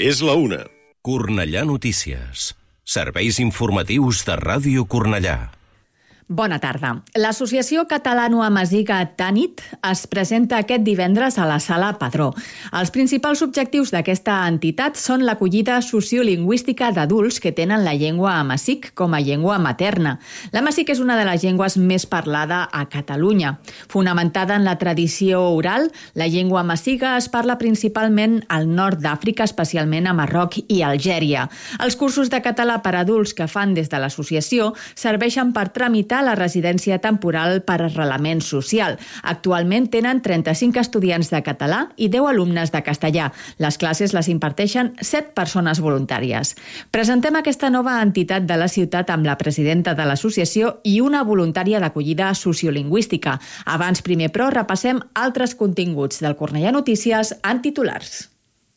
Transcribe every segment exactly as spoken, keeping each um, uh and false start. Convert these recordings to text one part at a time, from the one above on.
És la una. Cornellà Notícies. Serveis informatius de Ràdio Cornellà. Bona tarda. L'Associació Catalano-Amaziga Tanit es presenta aquest divendres a la Sala Padró. Els principals objectius d'aquesta entitat són l'acollida sociolingüística d'adults que tenen la llengua amazic com a llengua materna. L'amazic és una de les llengües més parlada a Catalunya. Fonamentada en la tradició oral, la llengua amaziga es parla principalment al nord d'Àfrica, especialment a Marroc i Algèria. Els cursos de català per adults que fan des de l'associació serveixen per tramitar la residència temporal per arrelament social. Actualment tenen trenta-cinc estudiants de català i deu alumnes de castellà. Les classes les imparteixen set persones voluntàries. Presentem aquesta nova entitat de la ciutat amb la presidenta de l'associació i una voluntària d'acollida sociolingüística. Abans, primer, però, repassem altres continguts del Cornellà Notícies en titulars.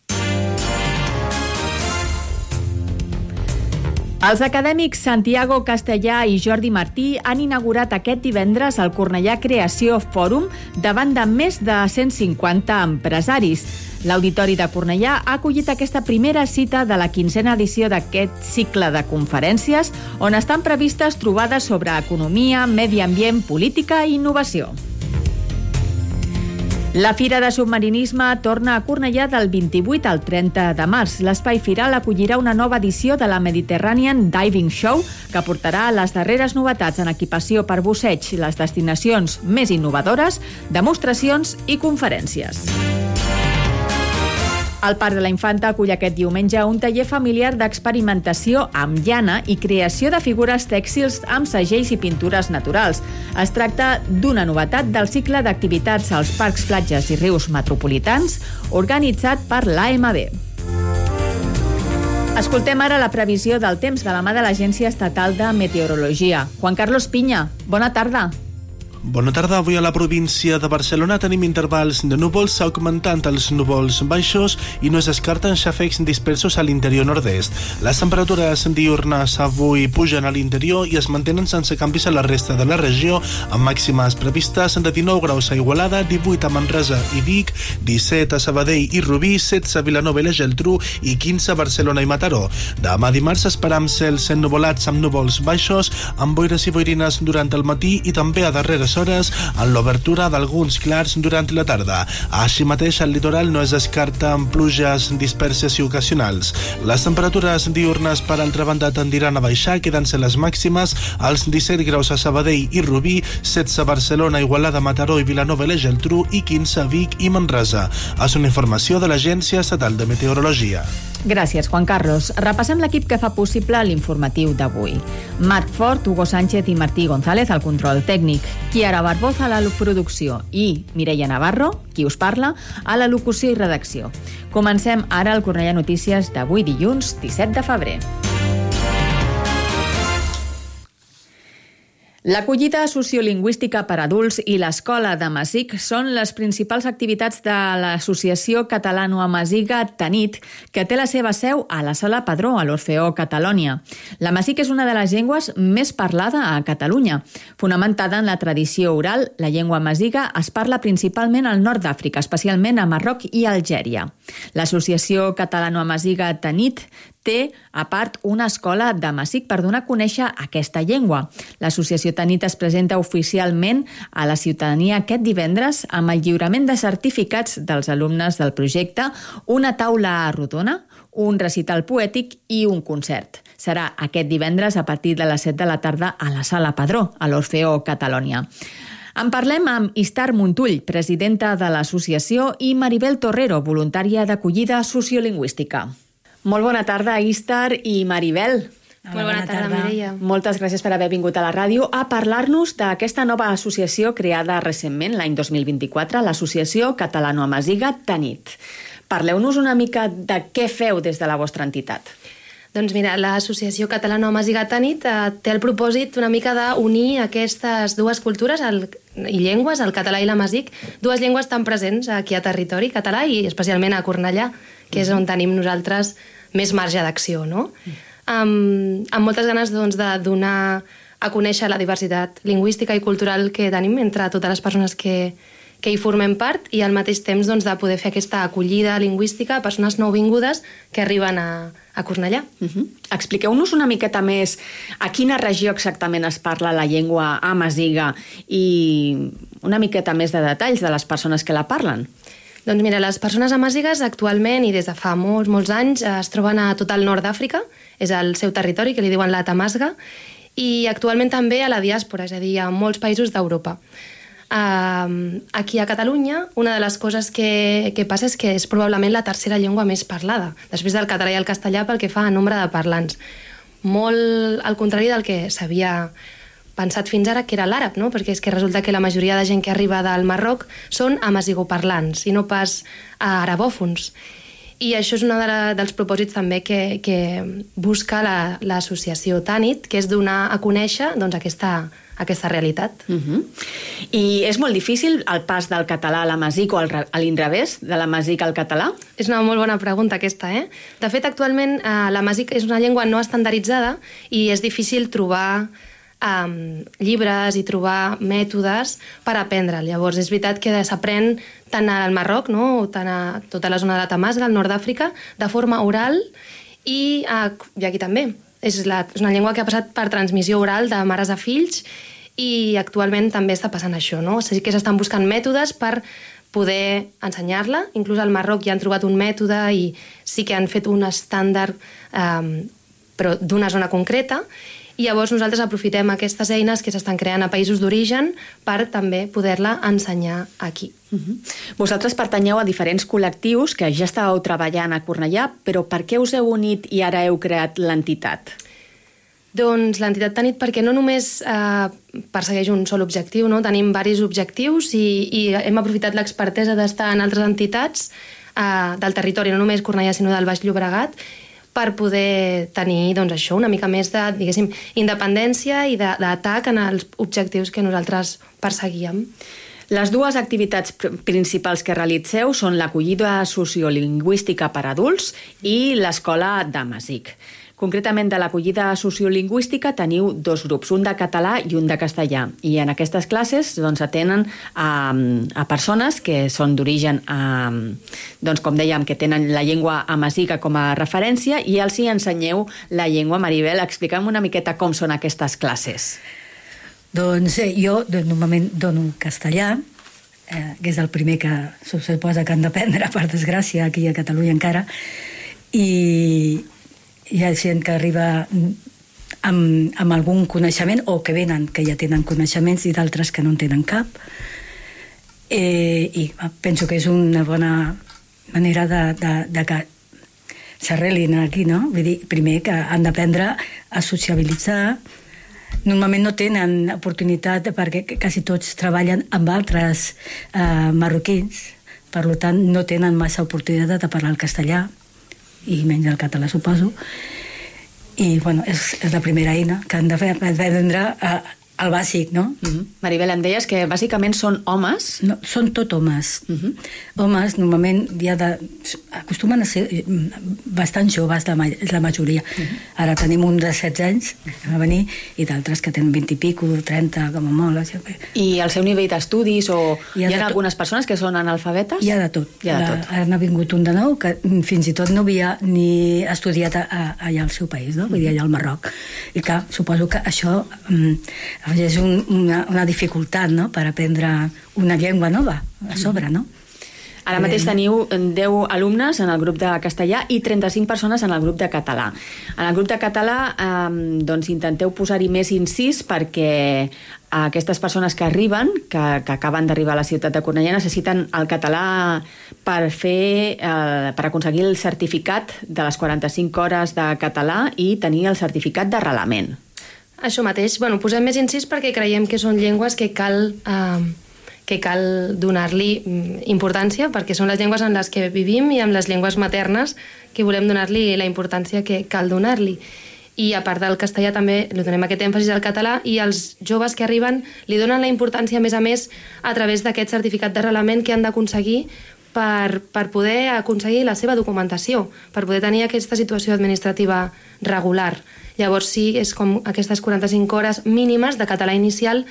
Els acadèmics Santiago Castellà i Jordi Martí han inaugurat aquest divendres el Cornellà Creació Fòrum davant de més de cent cinquanta empresaris. L'Auditori de Cornellà ha acollit aquesta primera cita de la quinzena edició d'aquest cicle de conferències on estan previstes trobades sobre economia, medi ambient, política i innovació. La Fira de Submarinisme torna a Cornellà del vint-i-vuit al trenta de març. L'Espai Firal acollirà una nova edició de la Mediterranean Diving Show que portarà les darreres novetats en equipació per busseig, les destinacions més innovadores, demostracions i conferències. El Parc de la Infanta acull aquest diumenge un taller familiar d'experimentació amb llana i creació de figures tèxtils amb segells i pintures naturals. Es tracta d'una novetat del cicle d'activitats als parcs, platges i rius metropolitans organitzat per l'A M B. Escoltem ara la previsió del temps de la mà de l'Agència Estatal de Meteorologia. Juan Carlos Piña, bona tarda. Bona tarda. Avui a la província de Barcelona tenim intervals de núvols augmentant els núvols baixos i no es descarten xàfecs dispersos a l'interior nord-est. Les temperatures diürnes avui pugen a l'interior i es mantenen sense canvis a la resta de la regió, amb màximes previstes de dinou graus a Igualada, divuit a Manresa i Vic, disset a Sabadell i Rubí, setze a Vilanova i la Geltrú i quinze a Barcelona i Mataró. Demà dimarts esperam cels ennuvolats amb núvols baixos, amb boires i boirines durant el matí i també a darreres hores en l'obertura d'alguns clars durant la tarda. Així mateix, al litoral no es descarten pluges disperses i ocasionals. Les temperatures diurnes, per altra banda, tendiran a baixar, quedant-se les màximes als disset graus a Sabadell i Rubí, setze a Barcelona, Igualada, Mataró i Vilanova i la Geltrú i quinze a Vic i Manresa. És una informació de l'Agència Estatal de Meteorologia. Gràcies, Juan Carlos. Repassem l'equip que fa possible l'informatiu d'avui. Marc Fort, Hugo Sánchez i Martí González al control tècnic, Chiara Barboz a la producció i Mireia Navarro, qui us parla, a la locució i redacció. Comencem ara el Cornellà Notícies d'avui dilluns disset de febrer. L'acollida sociolingüística per adults i l'escola d'Amazic són les principals activitats de l'Associació Catalano-Amaziga Tanit, que té la seva seu a la Sala Padró, a l'Orfeó Catalònia. L'amazic és una de les llengües més parlada a Catalunya. Fonamentada en la tradició oral, la llengua amaziga es parla principalment al nord d'Àfrica, especialment a Marroc i Algèria. L'Associació Catalano-Amaziga Tanit té, a part, una escola d'amazic per donar a conèixer aquesta llengua. L'associació Tanit es presenta oficialment a la ciutadania aquest divendres amb el lliurament de certificats dels alumnes del projecte, una taula rodona, un recital poètic i un concert. Serà aquest divendres a partir de les set de la tarda a la Sala Padró, a l'Orfeó Catalònia. En parlem amb Istar Montull, presidenta de l'associació, i Maribel Torrero, voluntària d'acollida sociolingüística. Molt bona tarda, Istar i Maribel. Molt bona, bona tarda, tarda, Mireia. Moltes gràcies per haver vingut a la ràdio a parlar-nos d'aquesta nova associació creada recentment, l'any dos mil vint-i-quatre, l'Associació Catalano-Amaziga Tanit. Parleu-nos una mica de què feu des de la vostra entitat. Doncs mira, l'Associació Catalano-Amaziga Tanit eh, té el propòsit una mica d'unir aquestes dues cultures el, i llengües, el català i l'amazic, dues llengües tan presents aquí a territori català i especialment a Cornellà, que és on tenim nosaltres més marge d'acció, no? Um, amb moltes ganes doncs, de donar a conèixer la diversitat lingüística i cultural que tenim entre totes les persones que, que hi formem part i al mateix temps doncs, de poder fer aquesta acollida lingüística a persones nouvingudes que arriben a, a Cornellà. Uh-huh. Expliqueu-nos una miqueta més a quina regió exactament es parla la llengua amaziga i una miqueta més de detalls de les persones que la parlen. Doncs mira, les persones amazigues actualment i des de fa molts, molts anys es troben a tot el nord d'Àfrica, és el seu territori, que li diuen la Tamasga, i actualment també a la diàspora, és a dir, a molts països d'Europa. Uh, aquí a Catalunya, una de les coses que, que passa és que és probablement la tercera llengua més parlada, després del català i el castellà pel que fa a nombre de parlants. Molt al contrari del que s'havia pensat fins ara, que era l'àrab, no? Perquè és que resulta que la majoria de gent que arriba del Marroc són amazigoparlants i no pas arabòfons. I això és un de la, dels propòsits també que, que busca l'associació la, Tanit, que és donar a conèixer doncs, aquesta, aquesta realitat. Uh-huh. I és molt difícil el pas del català a l'amazigh o a l'inrevés, de l'amazigh al català? És una molt bona pregunta aquesta, eh? De fet, actualment eh, l'amazigh és una llengua no estandarditzada i és difícil trobar Um, llibres i trobar mètodes per aprendre'l. Llavors, és veritat que s'aprèn tant al Marroc, no? Tant a tota la zona de la Tamasga, al nord d'Àfrica, de forma oral i, uh, i aquí també. És, la, és una llengua que ha passat per transmissió oral de mares a fills i actualment també està passant això, no? O sigui que s'estan buscant mètodes per poder ensenyar-la. Inclús al Marroc ja han trobat un mètode i sí que han fet un estàndard um, però d'una zona concreta. I llavors nosaltres aprofitem aquestes eines que s'estan creant a països d'origen per també poder-la ensenyar aquí. Uh-huh. Vosaltres pertanyeu a diferents col·lectius que ja estàveu treballant a Cornellà, però per què us heu unit i ara heu creat l'entitat? Doncs l'entitat Tanit perquè no només eh, persegueix un sol objectiu, no? Tenim diversos objectius i, i hem aprofitat l'expertesa d'estar en altres entitats eh, del territori, no només Cornellà sinó del Baix Llobregat, per poder tenir doncs, això, una mica més de, diguéssim, independència i d'atac en els objectius que nosaltres perseguíem. Les dues activitats principals que realitzeu són l'acollida sociolingüística per adults i l'escola d'amazigh. Concretament, de l'acollida sociolingüística teniu dos grups, un de català i un de castellà. I en aquestes classes doncs, atenen a, a persones que són d'origen, doncs, com dèiem, que tenen la llengua amazigha com a referència i els hi ensenyeu la llengua. Maribel, explica'm una miqueta com són aquestes classes. Doncs eh, jo normalment dono castellà, eh, que és el primer que se suposa que han d'aprendre, per desgràcia, aquí a Catalunya encara, i hi ha gent que arriba amb, amb algun coneixement o que venen, que ja tenen coneixements i d'altres que no en tenen cap. Eh, I penso que és una bona manera de, de, de que s'arrelin aquí, no? Vull dir, primer que han d'aprendre a sociabilitzar. Normalment no tenen oportunitat perquè quasi tots treballen amb altres eh, marroquins, per tant no tenen massa oportunitat de parlar el castellà i menys el català, suposo. I, bueno, és, és la primera eina que han de fer, aprendre el bàsic, no? Uh-huh. Maribel, em deies que bàsicament són homes? No, són tot homes. Uh-huh. Homes, normalment, ja de, acostumen a ser bastant joves, la, la majoria. Uh-huh. Ara tenim un de setze anys, que va venir, i d'altres que tenen vint i pico, trenta, com a molt. Això. I el seu nivell d'estudis, o hi ha, hi ha algunes tot. Persones que són analfabetes? Hi ha de tot. Hi ha de tot. Ara n'ha vingut un de nou, que fins i tot no havia ni estudiat a, a, allà al seu país, no? Vull dir, allà al Marroc. I clar, suposo que això um, és un, una, una dificultat, no?, per aprendre una llengua nova a sobre, no? Ara mateix teniu deu alumnes en el grup de castellà i trenta-cinc persones en el grup de català. En el grup de català eh, doncs intenteu posar-hi més incís perquè aquestes persones que arriben, que, que acaben d'arribar a la ciutat de Cornellà, necessiten el català per fer, eh, per aconseguir el certificat de les quaranta-cinc hores de català i tenir el certificat d'arrelament. Això mateix. Bueno, posem més incís perquè creiem que són llengües que cal, eh, que cal donar-li importància, perquè són les llengües en les que vivim i amb les llengües maternes que volem donar-li la importància que cal donar-li. I a part del castellà també li donem aquest èmfasis al català i els joves que arriben li donen la importància, a més a més, a través d'aquest certificat d'arrelament que han d'aconseguir per, per poder aconseguir la seva documentació, per poder tenir aquesta situació administrativa regular. Llavors sí, és com aquestes quaranta-cinc hores mínimes de català inicial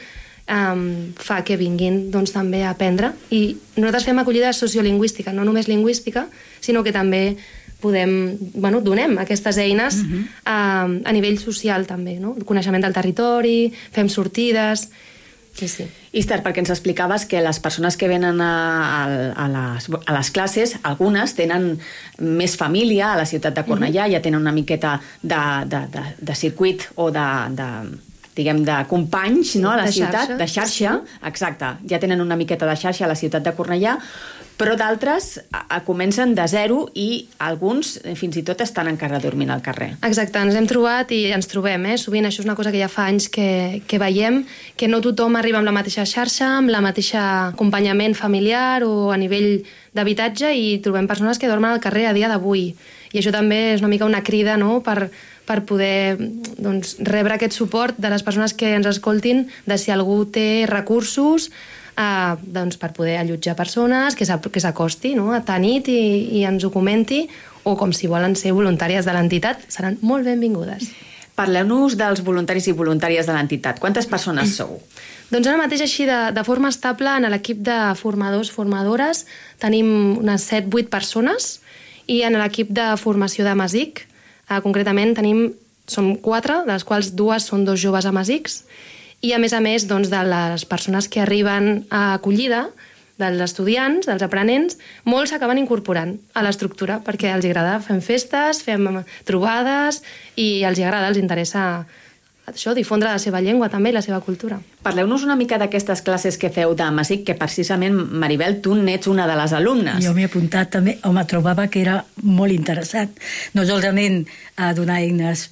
um, fa que vinguin doncs, també a aprendre. I nosaltres fem acollida sociolingüística, no només lingüística, sinó que també podem, bueno, donem aquestes eines uh-huh. a, a nivell social també, no? El coneixement del territori, fem sortides... Sí, sí. Ister, perquè ens explicaves que les persones que venen a, a, les, a les classes, algunes tenen més família a la ciutat de Cornellà, mm-hmm. ja tenen una miqueta de, de, de, de circuit o de, de, diguem, de companys, no?, a la de ciutat, xarxa. de xarxa, sí. Exacte, ja tenen una miqueta de xarxa a la ciutat de Cornellà, però d'altres a, a, comencen de zero i alguns eh, fins i tot estan encara dormint al carrer. Exacte, ens hem trobat i ens trobem, eh? Sovint això és una cosa que ja fa anys que, que veiem, que no tothom arriba amb la mateixa xarxa, amb la mateixa acompanyament familiar o a nivell d'habitatge, i trobem persones que dormen al carrer a dia d'avui. I això també és una mica una crida, no?, per, per poder doncs, rebre aquest suport de les persones que ens escoltin, de si algú té recursos, Uh, doncs per poder allotjar persones, que s'acosti, no?, a Tanit i, i ens ho comenti, o com si volen ser voluntàries de l'entitat, seran molt benvingudes. Parleu-nos dels voluntaris i voluntàries de l'entitat. Quantes persones sou? Doncs ara mateix, així, de, de forma estable, en l'equip de formadors, formadores, tenim unes set vuit persones, i en l'equip de formació de Masic, uh, concretament, tenim, som quatre, de les quals dues són dos joves amazics, i a més a més doncs, de les persones que arriben a acollida, dels estudiants, dels aprenents, molts s'acaben incorporant a l'estructura perquè els agrada, fem festes, fem trobades i els agrada, els interessa això, difondre la seva llengua també i la seva cultura. Parleu-nos una mica d'aquestes classes que feu de Masic, que precisament, Maribel, tu n'ets una de les alumnes. Jo m'he apuntat també, home, trobava que era molt interessant, no solament a donar eines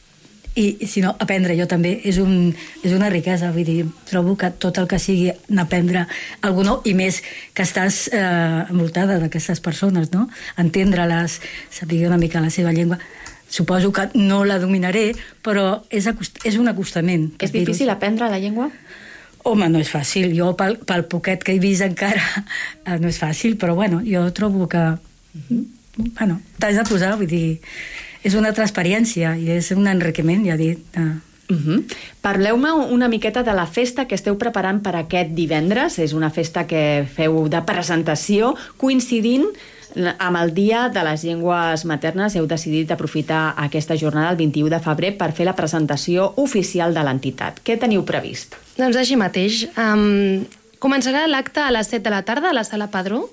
i si no, aprendre jo també és, un, és una riquesa, vull dir, trobo que tot el que sigui aprendre algú nou, i més que estàs eh, envoltada d'aquestes persones, no? Entendre-les, saber una mica la seva llengua, suposo que no la dominaré, però és, acost és un acostament. És difícil aprendre la llengua? Home, no és fàcil, jo pel, pel poquet que he vist encara eh, no és fàcil, però bueno, jo trobo que bueno, t'has de posar, vull dir, és una altra experiència i és un enriquiment, ja he dit. Uh. Uh-huh. Parleu-me una miqueta de la festa que esteu preparant per aquest divendres. És una festa que feu de presentació, coincidint amb el Dia de les Llengües Maternes. Heu decidit aprofitar aquesta jornada el vint-i-u de febrer per fer la presentació oficial de l'entitat. Què teniu previst? Doncs així mateix. Um, començarà l'acte a les set de la tarda a la Sala Padró.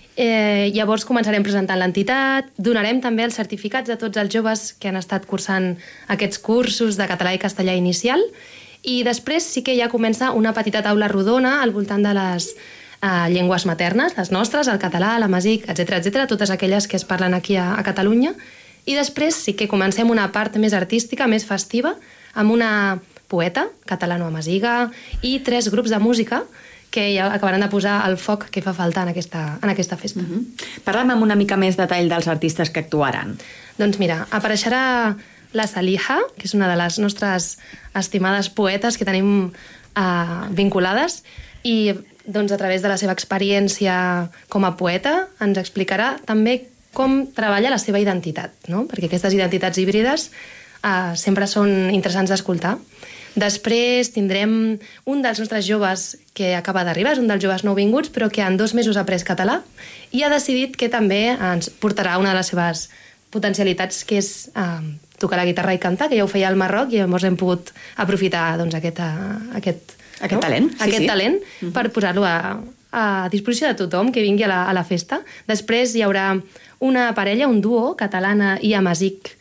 Eh, llavors començarem presentant l'entitat, donarem també els certificats a tots els joves que han estat cursant aquests cursos de català i castellà inicial, i després sí que ja comença una petita taula rodona al voltant de les eh, llengües maternes, les nostres, el català, l'amazic, etcètera, etcètera, totes aquelles que es parlen aquí a, a Catalunya, i després sí que comencem una part més artística, més festiva, amb una poeta, catalano-amaziga, i tres grups de música que ja acabaran de posar el foc que fa falta en aquesta, en aquesta festa. Uh-huh. Parla'm amb una mica més detall dels artistes que actuaran. Doncs mira, apareixerà la Saliha, que és una de les nostres estimades poetes que tenim uh, vinculades, i doncs, a través de la seva experiència com a poeta ens explicarà també com treballa la seva identitat, no? Perquè aquestes identitats híbrides uh, sempre són interessants d'escoltar. Després tindrem un dels nostres joves que acaba d'arribar, és un dels joves nouvinguts, però que en dos mesos ha après català i ha decidit que també ens portarà una de les seves potencialitats, que és eh, tocar la guitarra i cantar, que ja ho feia al Marroc, i llavors hem pogut aprofitar doncs, aquest, uh, aquest, aquest no? talent, sí, aquest sí. talent uh-huh. per posar-lo a, a disposició de tothom que vingui a la, a la festa. Després hi haurà una parella, un duo, catalana i amazic,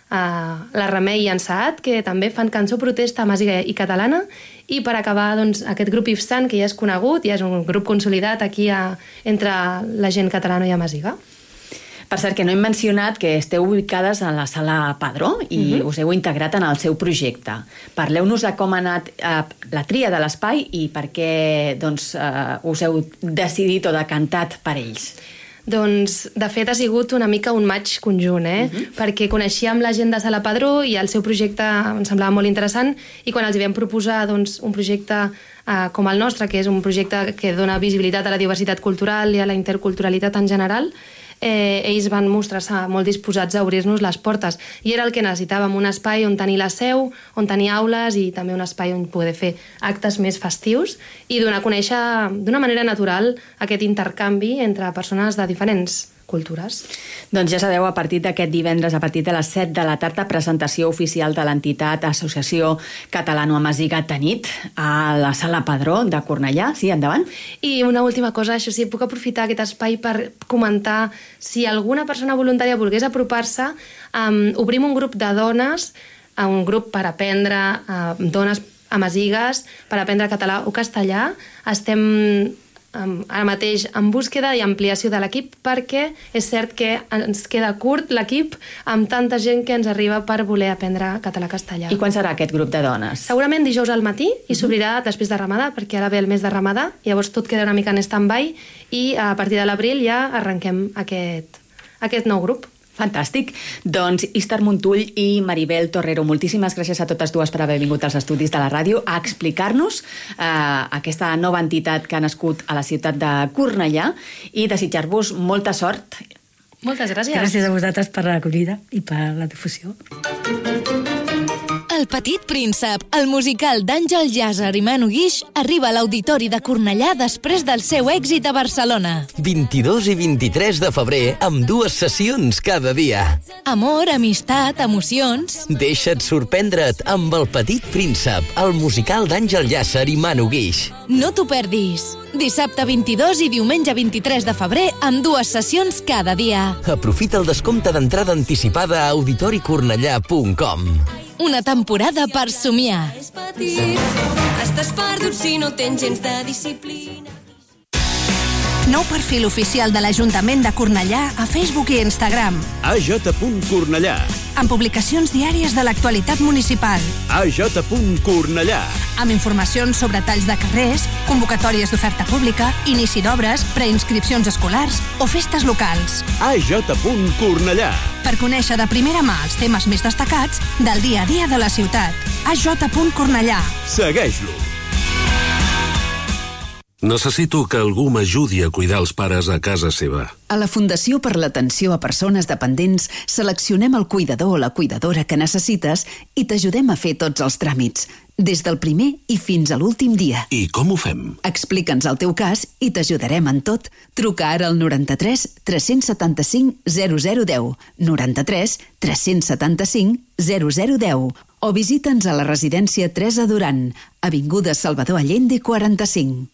Uh, la Remei i en Saad, que també fan cançó protesta amaziga i catalana, i per acabar doncs, aquest grup Ifsan, que ja és conegut, ja és un grup consolidat aquí a, entre la gent catalana i amaziga. Per cert, que no hem mencionat que esteu ubicades a la Sala Padró i uh-huh. us heu integrat en el seu projecte. Parleu-nos de com ha anat eh, la tria de l'espai i per què doncs, eh, us heu decidit o decantat per ells. Doncs, de fet, ha sigut una mica un match conjunt, eh? Uh-huh. Perquè coneixíem la gent de Sala Padró i el seu projecte em semblava molt interessant, i quan els hi vam proposar doncs, un projecte eh, com el nostre, que és un projecte que dona visibilitat a la diversitat cultural i a la interculturalitat en general, eh, ells van mostrar-se molt disposats a obrir-nos les portes. I era el que necessitàvem, un espai on tenir la seu, on tenir aules i també un espai on poder fer actes més festius i donar a conèixer d'una manera natural aquest intercanvi entre persones de diferents cultures. Doncs ja sabeu, a partir d'aquest divendres, a partir de les set de la tarda, presentació oficial de l'entitat Associació Catalano-Amaziga Tanit a la Sala Padró de Cornellà. Sí, endavant. I una última cosa, això sí, puc aprofitar aquest espai per comentar si alguna persona voluntària volgués apropar-se, um, obrim un grup de dones, un grup per aprendre, uh, dones amazigues, per aprendre català o castellà. Estem ara mateix en búsqueda i ampliació de l'equip, perquè és cert que ens queda curt l'equip amb tanta gent que ens arriba per voler aprendre català-castellà. I quan serà aquest grup de dones? Segurament dijous al matí i s'obrirà després de Ramadà, perquè ara ve el mes de Ramadà, llavors tot queda una mica en stand-by i a partir de l'abril ja arrenquem aquest, aquest nou grup. Fantàstic. Doncs Istar Montull i Maribel Torrero, moltíssimes gràcies a totes dues per haver vingut als estudis de la ràdio a explicar-nos eh, aquesta nova entitat que ha nascut a la ciutat de Cornellà i desitjar-vos molta sort. Moltes gràcies. Gràcies a vosaltres per l'acollida i per la difusió. El Petit Príncep, el musical d'Àngel Llàcer i Manu Guix, arriba a l'Auditori de Cornellà després del seu èxit a Barcelona. vint-i-dos i vint-i-tres de febrer, amb dues sessions cada dia. Amor, amistat, emocions... Deixa't sorprendre't amb El Petit Príncep, el musical d'Àngel Llàcer i Manu Guix. No t'ho perdis. Dissabte vint-i-dos i diumenge vint-i-tres de febrer, amb dues sessions cada dia. Aprofita el descompte d'entrada anticipada a auditori cornellà punt com. Una temporada per somiar. És petit, estàs perdut si no tens gens de disciplina. Nou perfil oficial de l'Ajuntament de Cornellà a Facebook i Instagram. A J Cornellà. Amb publicacions diàries de l'actualitat municipal. A J Cornellà. Amb informacions sobre talls de carrers, convocatòries d'oferta pública, inici d'obres, preinscripcions escolars o festes locals. A J Cornellà. Per conèixer de primera mà els temes més destacats del dia a dia de la ciutat. A J Cornellà. Segueix-lo. Necessito que algú m'ajudi a cuidar els pares a casa seva. A la Fundació per l'Atenció a Persones Dependents seleccionem el cuidador o la cuidadora que necessites i t'ajudem a fer tots els tràmits, des del primer i fins a l'últim dia. I com ho fem? Explica'ns el teu cas i t'ajudarem en tot. Truca ara al noranta-tres tres-cents setanta-cinc zero zero deu, noranta-tres tres-cents setanta-cinc zero zero deu, o visita'ns a la residència Teresa Duran, avinguda Salvador Allende quaranta-cinc.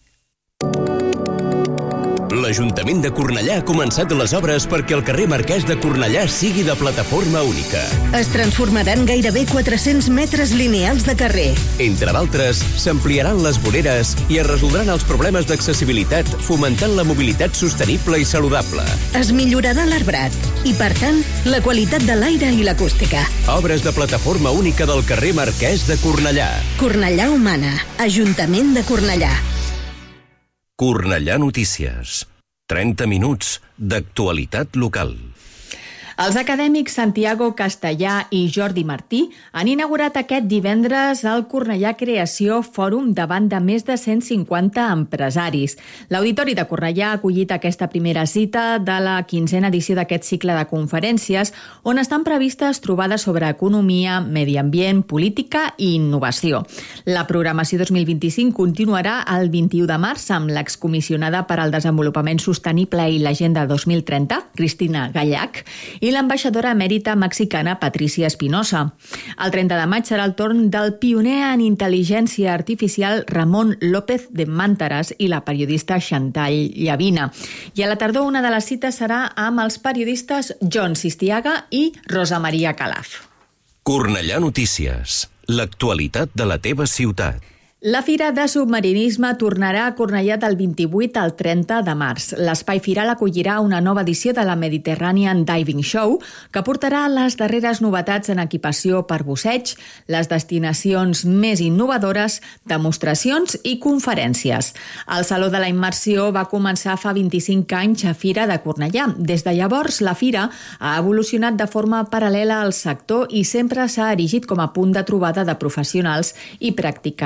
L'Ajuntament de Cornellà ha començat les obres perquè el carrer Marquès de Cornellà sigui de plataforma única. Es transformaran gairebé quatre-cents metres lineals de carrer. Entre d'altres, s'ampliaran les voreres i es resoldran els problemes d'accessibilitat, fomentant la mobilitat sostenible i saludable. Es millorarà l'arbrat i, per tant, la qualitat de l'aire i l'acústica. Obres de plataforma única del carrer Marquès de Cornellà. Cornellà Humana, Ajuntament de Cornellà. Cornellà Notícies. trenta minuts d'actualitat local. Els acadèmics Santiago Castellà i Jordi Martí han inaugurat aquest divendres el Cornellà Creació Fòrum davant de més de cent cinquanta empresaris. L'Auditori de Cornellà ha acollit aquesta primera cita de la quinzena edició d'aquest cicle de conferències on estan previstes trobades sobre economia, medi ambient, política i innovació. La programació dos mil vint-i-cinc continuarà el vint-i-u de març amb l'excomissionada per al Desenvolupament Sostenible i l'Agenda dos mil trenta, Cristina Gallach, i l'ambaixadora emèrita mexicana Patricia Espinosa. El trenta de maig serà el torn del pioner en intel·ligència artificial Ramon López de Màntares i la periodista Xantall Llavina. I a la tardor una de les cites serà amb els periodistes John Sistiaga i Rosa Maria Calaf. Cornellà Notícies. L'actualitat de la teva ciutat. La Fira de Submarinisme tornarà a Cornellà del vint-i-vuit al trenta de març. L'Espai Firal acollirà una nova edició de la Mediterranean Diving Show que portarà les darreres novetats en equipació per busseig, les destinacions més innovadores, demostracions i conferències. El Saló de la Immersió va començar fa vint-i-cinc anys a Fira de Cornellà. Des de llavors, la Fira ha evolucionat de forma paral·lela al sector i sempre s'ha erigit com a punt de trobada de professionals i practicants del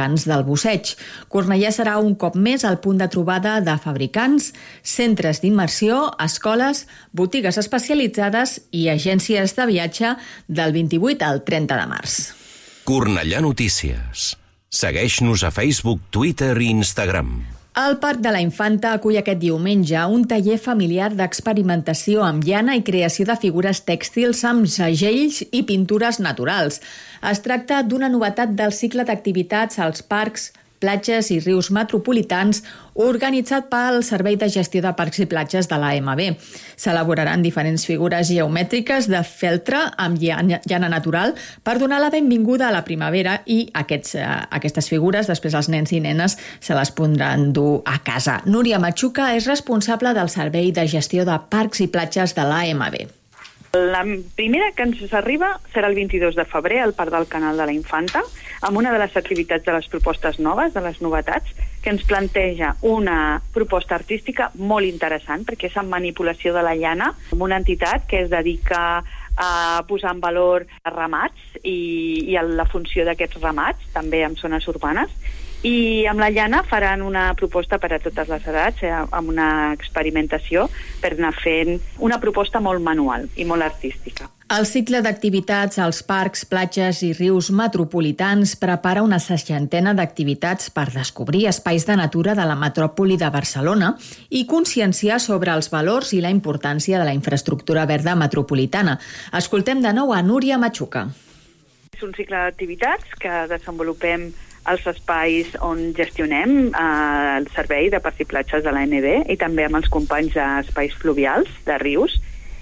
del busseig. Cornellà serà un cop més el punt de trobada de fabricants, centres d'immersió, escoles, botigues especialitzades i agències de viatge del vint-i-vuit al trenta de març. Cornellà Notícies. Segueix-nos a Facebook, Twitter i Instagram. El Parc de la Infanta acull aquest diumenge un taller familiar d'experimentació amb llana i creació de figures tèxtils amb segells i pintures naturals. Es tracta d'una novetat del cicle d'activitats als parcs, platges i rius metropolitans organitzat pel Servei de Gestió de Parcs i Platges de l'A M B. S'elaboraran diferents figures geomètriques de feltre amb llana, llana natural per donar la benvinguda a la primavera i aquests, eh, aquestes figures després els nens i nenes se les podran dur a casa. Núria Machuca és responsable del Servei de Gestió de Parcs i Platges de l'A M B. La primera que ens arriba serà el vint-i-dos de febrer al Parc del Canal de la Infanta, amb una de les activitats de les propostes noves, de les novetats, que ens planteja una proposta artística molt interessant, perquè és en manipulació de la llana, amb una entitat que es dedica a posar en valor ramats i, i la funció d'aquests ramats, també en zones urbanes, i amb la llana faran una proposta per a totes les edats, eh, amb una experimentació per anar fent una proposta molt manual i molt artística. El cicle d'activitats als parcs, platges i rius metropolitans prepara una seixantena d'activitats per descobrir espais de natura de la metròpoli de Barcelona i conscienciar sobre els valors i la importància de la infraestructura verda metropolitana. Escoltem de nou a Núria Machuca. És un cicle d'activitats que desenvolupem als espais on gestionem eh, el servei de parcs i platges de l'A M B i també amb els companys d'espais fluvials, de rius.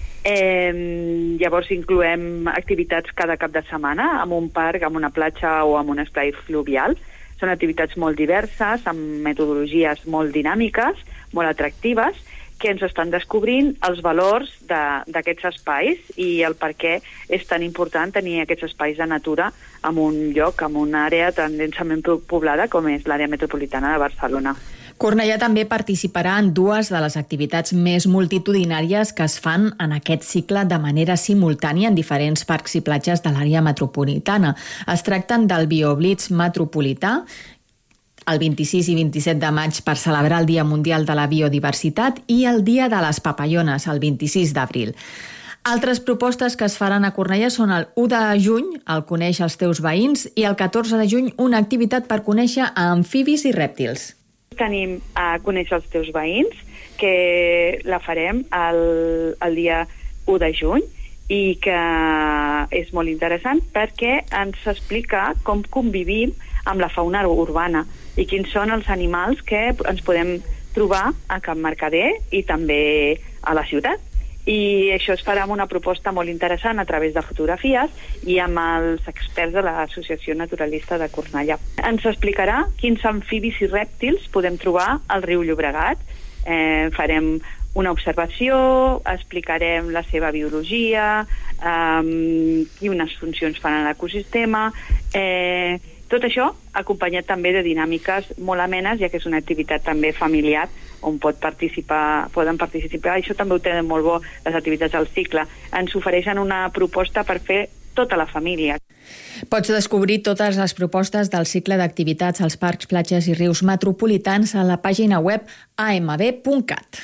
Eh, llavors incloem activitats cada cap de setmana en un parc, en una platja o en un espai fluvial. Són activitats molt diverses, amb metodologies molt dinàmiques, molt atractives, que ens estan descobrint els valors d'aquests espais i el per què és tan important tenir aquests espais de natura en un lloc, en una àrea tan densament poblada com és l'àrea metropolitana de Barcelona. Cornellà també participarà en dues de les activitats més multitudinàries que es fan en aquest cicle de manera simultània en diferents parcs i platges de l'àrea metropolitana. Es tracten del BioBlitz metropolità, el vint-i-sis i vint-i-set de maig per celebrar el Dia Mundial de la Biodiversitat i el Dia de les Papallones, el vint-i-sis d'abril. Altres propostes que es faran a Cornellà són el u de juny, el Coneix els teus veïns, i el catorze de juny una activitat per conèixer amfibis i rèptils. Tenim a Conèixer els teus veïns, que la farem el, el dia u de juny i que és molt interessant perquè ens explica com convivim amb la fauna urbana i quins són els animals que ens podem trobar a Can Mercader i també a la ciutat. I això es farà amb una proposta molt interessant a través de fotografies i amb els experts de l'Associació Naturalista de Cornellà. Ens explicarà quins amfibis i rèptils podem trobar al riu Llobregat. Eh, farem una observació, explicarem la seva biologia, eh, quines funcions fan a l'ecosistema. Eh, tot això acompanyat també de dinàmiques molt amenes, ja que és una activitat també familiar on pot participar, poden participar. Això també ho tenen molt bo les activitats del cicle. Ens ofereixen una proposta per fer tota la família. Pots descobrir totes les propostes del cicle d'activitats als parcs, platges i rius metropolitans a la pàgina web a m b punt cat.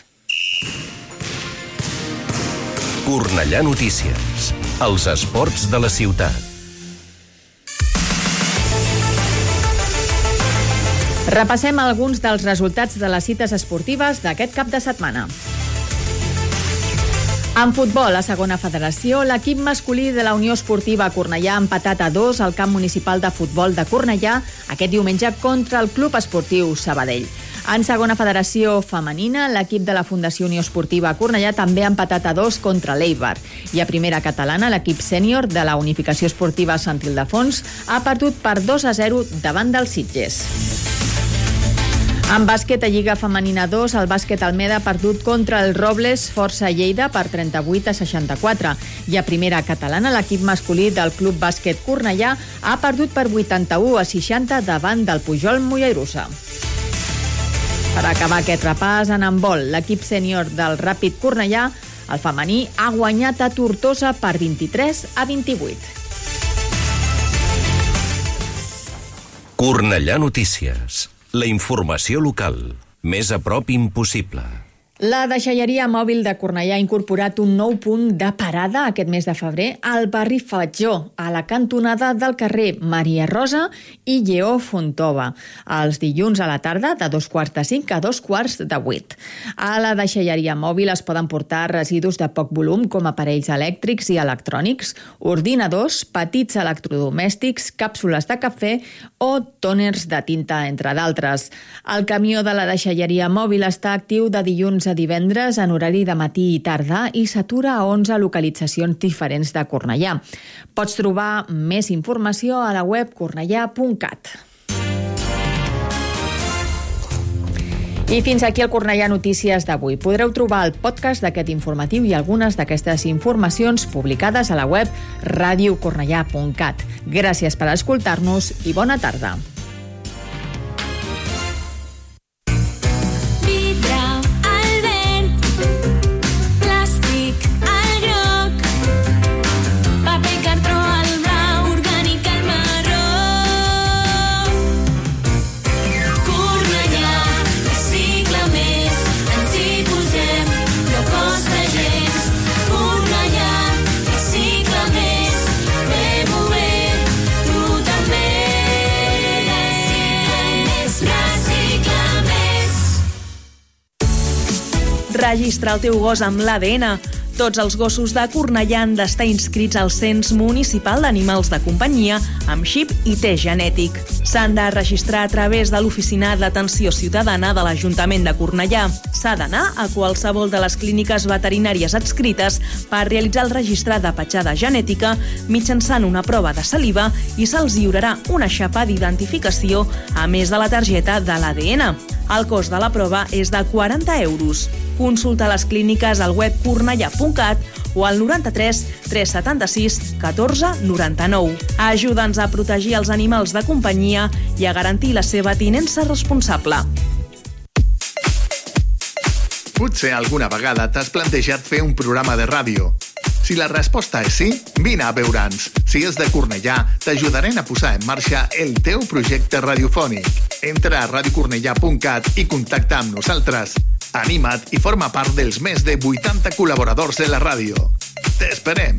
Cornellà Notícies. Els esports de la ciutat. Repassem alguns dels resultats de les cites esportives d'aquest cap de setmana. En futbol, a segona federació, l'equip masculí de la Unió Esportiva Cornellà ha empatat a dos al camp municipal de futbol de Cornellà aquest diumenge contra el Club Esportiu Sabadell. En segona federació femenina, l'equip de la Fundació Unió Esportiva Cornellà també ha empatat a dos contra l'Eibar. I a primera catalana, l'equip sènior de la Unificació Esportiva Sant Ildefons ha perdut per dos a zero davant dels Sitges. En bàsquet, a Lliga Femenina dos, el bàsquet Almeda ha perdut contra el Robles Força Lleida per trenta-vuit a seixanta-quatre. I a primera catalana, l'equip masculí del Club Bàsquet Cornellà ha perdut per vuitanta-u a seixanta davant del Pujol Mollerussa. Per acabar aquest repàs, en handbol, l'equip sènior del Ràpid Cornellà, el femení, ha guanyat a Tortosa per vint-i-tres a vint-i-vuit. Cornellà Notícies. La informació local. Més a prop impossible. La deixalleria mòbil de Cornellà ha incorporat un nou punt de parada aquest mes de febrer al barri Fatjó, a la cantonada del carrer Maria Rosa i Lleó Fontova, els dilluns a la tarda de dos quarts de cinc a dos quarts de vuit. A la deixalleria mòbil es poden portar residus de poc volum com aparells elèctrics i electrònics, ordinadors, petits electrodomèstics, càpsules de cafè o tòners de tinta, entre d'altres. El camió de la deixalleria mòbil està actiu de dilluns a divendres en horari de matí i tarda i s'atura a onze localitzacions diferents de Cornellà. Pots trobar més informació a la web cornellà punt cat. I fins aquí el Cornellà Notícies d'avui. Podreu trobar el podcast d'aquest informatiu i algunes d'aquestes informacions publicades a la web ràdio cornellà punt cat. Gràcies per escoltar-nos i bona tarda. Registra el teu gos amb l'A D N. Tots els gossos de Cornellà han d'estar inscrits al Cens Municipal d'Animals de Companyia amb xip i test genètic. S'han de registrar a través de l'Oficina d'Atenció Ciutadana de l'Ajuntament de Cornellà. S'ha d'anar a qualsevol de les clíniques veterinàries adscrites per realitzar el registre de petjada genètica mitjançant una prova de saliva i se'ls lliurarà una xapa d'identificació a més de la targeta de l'A D N. El cost de la prova és de quaranta euros. Consulta les clíniques al web cornellà punt cat o al noranta-tres tres setanta-sis catorze noranta-nou. Ajuda'ns a protegir els animals de companyia i a garantir la seva tinença responsable. Potser alguna vegada t'has plantejat fer un programa de ràdio. Si la resposta és sí, vine a veure'ns. Si és de Cornellà, t'ajudarem a posar en marxa el teu projecte radiofònic. Entra a ràdio cornellà punt cat i contacta amb nosaltres. Anima't i forma part dels més de vuitanta col·laboradors de la ràdio. T'esperem!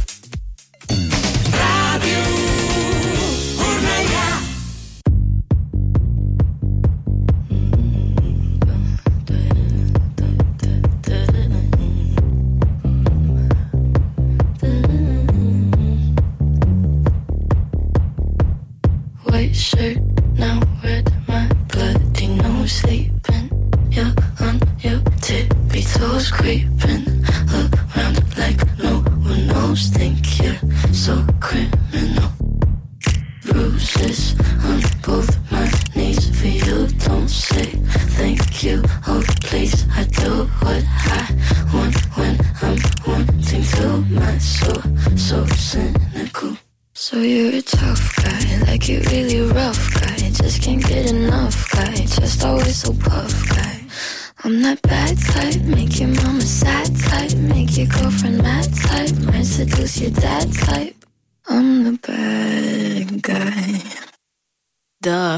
Ràdio Cornellà. White shirt, now red, my bloody nose sleeping. You're on your tippy toes, creeping around like no one knows. Think you're so criminal. Bruises on both my knees for you. Don't say thank you. Oh please, I do what I want when I'm wanting to. My soul so cynical. So you're a tough guy, like you're really rough guy. Just can't get enough guy, just always so puff guy. I'm that bad type, make your mama sad type, make your girlfriend mad type, might seduce your dad type. I'm the bad guy. Duh.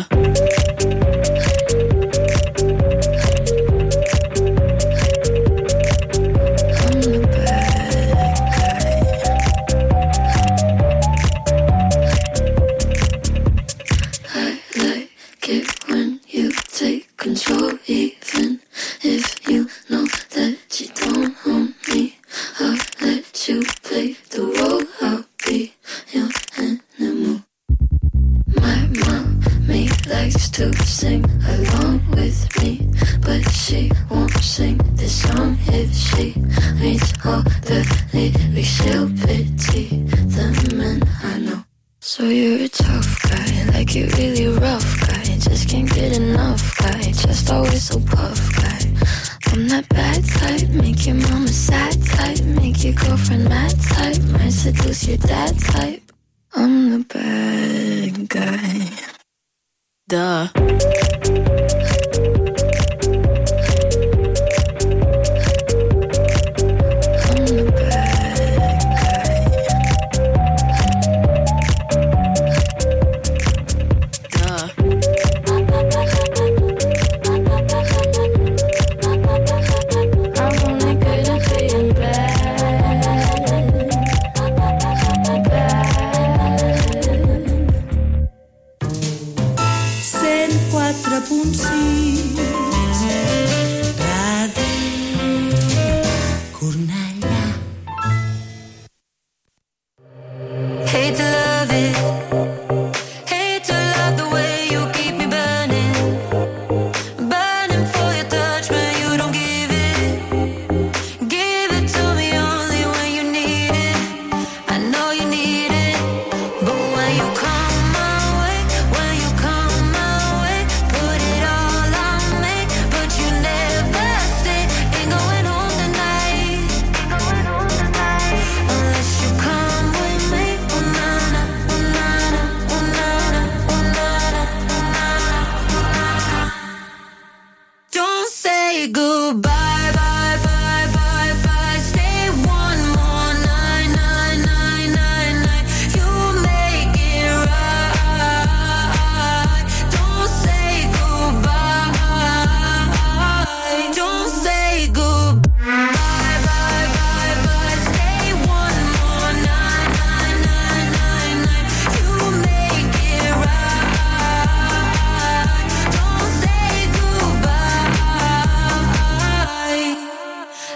Control, even if you know that you don't own me. I'll let you play the role. I'll be your animal. My mommy likes to sing along with me, but she won't sing this song if she reads all the lyrics. She'll pity the men I know. So you're a tough guy, like you're really rough guy. Just can't get enough guy, just always so puff guy. I'm that bad type, make your mama sad type, make your girlfriend mad type, might seduce your dad type. I'm the bad guy. Duh. Duh.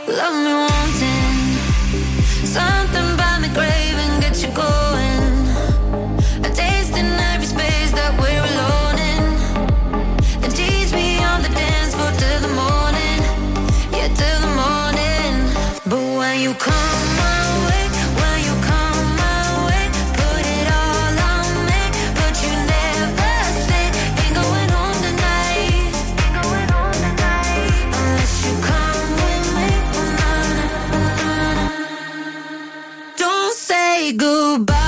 love me wanting something by me craving, get you going. A taste in every space that we're alone in. And tease me on the dance floor till the morning, yeah, till the morning. But when you come my way, when you come my way, put it all on me, but you never say ain't going home tonight, ain't going home tonight, unless you come with me. Oh, na, na, na, na. Don't say goodbye.